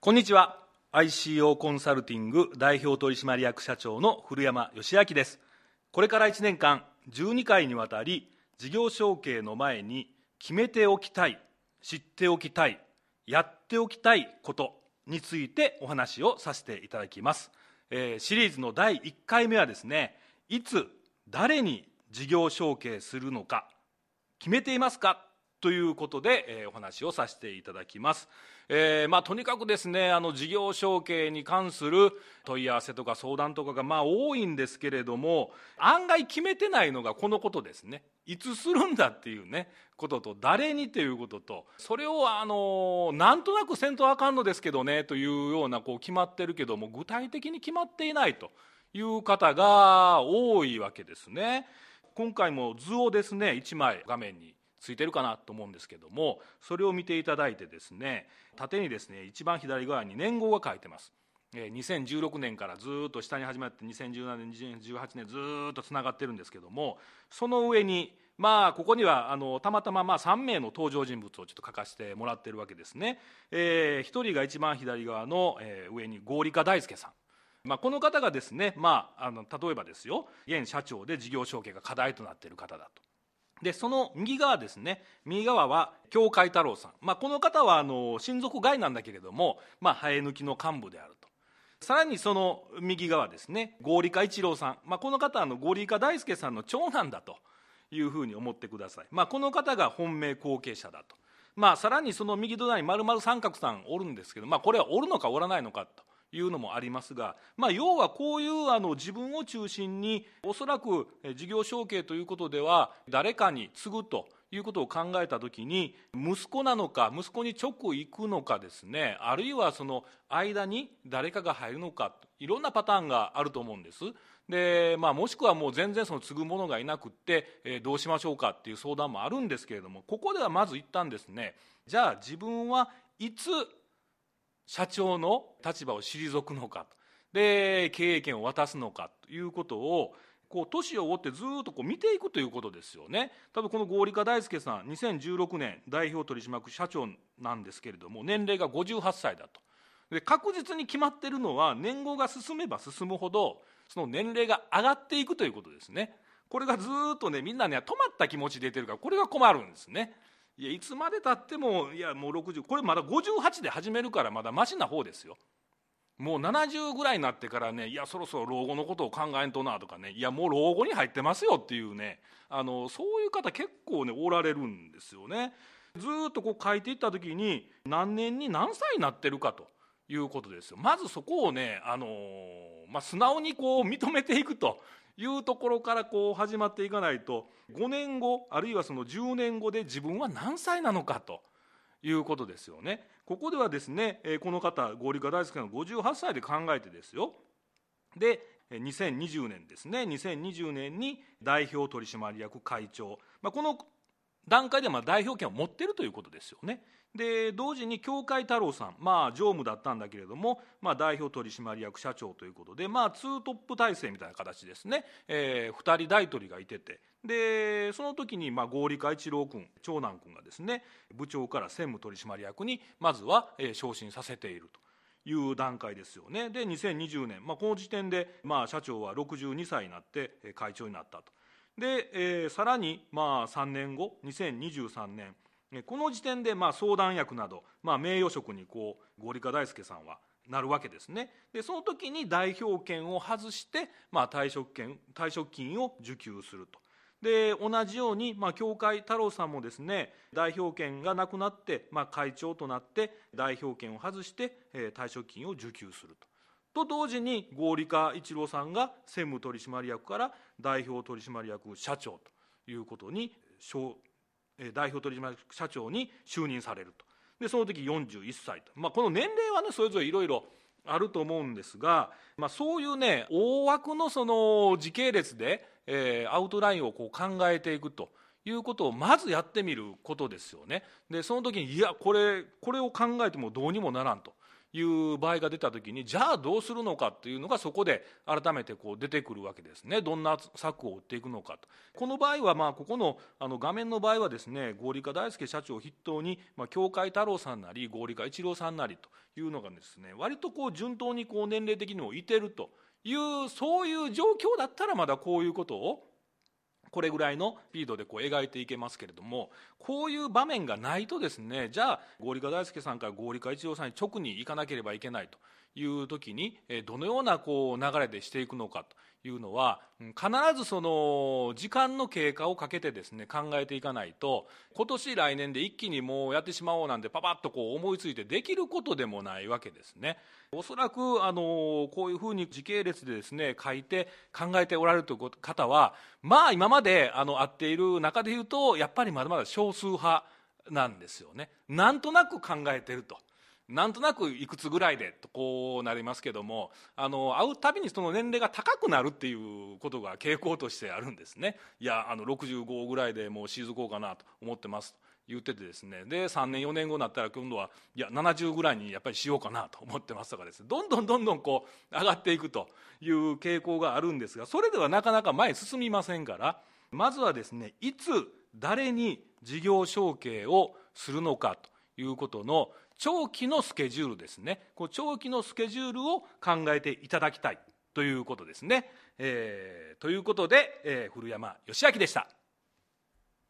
こんにちは。 ICO コンサルティング代表取締役社長の古山義明です。これから1年間12回にわたり、事業承継の前に決めておきたい、知っておきたい、やっておきたいことについてお話をさせていただきます。シリーズの第1回目はですね、いつ誰に事業承継するのか決めていますかということで、お話をさせていただきます。とにかくですね、事業承継に関する問い合わせとか相談とかが多いんですけれども、案外決めてないのがこのことですね。いつするんだっていうねことと、誰にということと、それをなんとなくせんとあかんのですけどねというような決まってるけども、具体的に決まっていないという方が多いわけですね。今回も図をですね、1枚画面についてるかなと思うんですけども、それを見ていただいてですね、縦にですね、一番左側に年号が書いてます。2016年からずっと下に始まって2017年2018年ずっとつながってるんですけども、その上にここにはたまたま3名の登場人物をちょっと書かせてもらってるわけですね。1人が一番左側の上に合理化大輔さん、この方がですね、例えばですよ、現社長で事業承継が課題となっている方だと。でその右側ですね、右側は京海太郎さん、この方は親族外なんだけれども、生え抜きの幹部であると。さらにその右側ですね、合理化一郎さん、この方は合理化大輔さんの長男だというふうに思ってください。この方が本命後継者だと。さらにその右隣に丸々三角さんおるんですけど、これはおるのかおらないのかというのもありますが、要はこういう自分を中心に、おそらく事業承継ということでは誰かに継ぐということを考えたときに、息子なのか息子に直行くのかですね、あるいはその間に誰かが入るのか、いろんなパターンがあると思うんです。で、もしくはもう全然その継ぐ者がいなくって、どうしましょうかっていう相談もあるんですけれども、ここではまず一旦ですね、じゃあ自分はいつ社長の立場を退くのかで、経営権を渡すのかということを年を追ってずっと見ていくということですよね。多分この合理化大輔さん、2016年代表取締役社長なんですけれども、年齢が58歳だと。で確実に決まっているのは、年号が進めば進むほどその年齢が上がっていくということですね。これがずっとね、みんなね止まった気持ちで出てるから、これが困るんですね。いつまでたっても、もう60、これまだ58で始めるからまだマシな方ですよ。もう70ぐらいになってからね、そろそろ老後のことを考えんとなとかね、もう老後に入ってますよっていうね、そういう方結構ねおられるんですよね。ずっと書いていった時に、何年に何歳になってるかということですよ。まずそこをね、素直に認めていくというところから始まっていかないと、5年後あるいはその10年後で自分は何歳なのかということですよね。ここではですね、この方合理化大輔の58歳で考えてですよ。で2020年ですね、2020年に代表取締役会長、この段階で代表権を持っているということですよね。で同時に京海太郎さん、常務だったんだけれども、代表取締役社長ということで、ツートップ体制みたいな形ですね。2人大取がいてて、でその時に合理化一郎君、長男君がですね、部長から専務取締役にまずは昇進させているという段階ですよね。で2020年、この時点で社長は62歳になって会長になったと。で、さらに3年後2023年、この時点で相談役など、名誉職に合理化大輔さんはなるわけですね。でその時に代表権を外して、退職金を受給すると。で同じように、京海太郎さんもですね、代表権がなくなって、会長となって代表権を外して、退職金を受給すると同時に、合理化一郎さんが専務取締役から代表取締役社長ということに、代表取締役社長に就任されると。でその時41歳と、この年齢はねそれぞれいろいろあると思うんですが、そういうね大枠のその時系列で、アウトラインを考えていくということをまずやってみることですよね。でその時にこれを考えてもどうにもならんという場合が出た時に、じゃあどうするのかというのがそこで改めて出てくるわけですね。どんな策を打っていくのかと。この場合はここの画面の場合はですね、合理化大輔社長を筆頭に京海太郎さんなり合理化一郎さんなりというのがですね、割と順当に年齢的にもいてるという、そういう状況だったらまだこういうことをこれぐらいのスピードで描いていけますけれども、こういう場面がないとですね、じゃあ合理化大輔さんから合理化一郎さんに直に行かなければいけないという時に、どのような流れでしていくのかというのは、必ずその時間の経過をかけてですね考えていかないと、今年来年で一気にもうやってしまおうなんてパパッと思いついてできることでもないわけですね。おそらくこういうふうに時系列でですね書いて考えておられるという方は、今まで会っている中でいうとやっぱりまだまだ少数派なんですよね。なんとなく考えてると、なんとなくいくつぐらいでとなりますけども、会うたびにその年齢が高くなるっていうことが傾向としてあるんですね。いや65ぐらいでもう退こうかなと思ってますと言っててですね、で3年4年後になったら今度はいや70ぐらいにやっぱりしようかなと思ってますとかですね、どんどん上がっていくという傾向があるんですが、それではなかなか前へ進みませんから、まずはですね、いつ誰に事業承継をするのかということの長期のスケジュールですね。長期のスケジュールを考えていただきたいということですね。ということで、古山義明でした。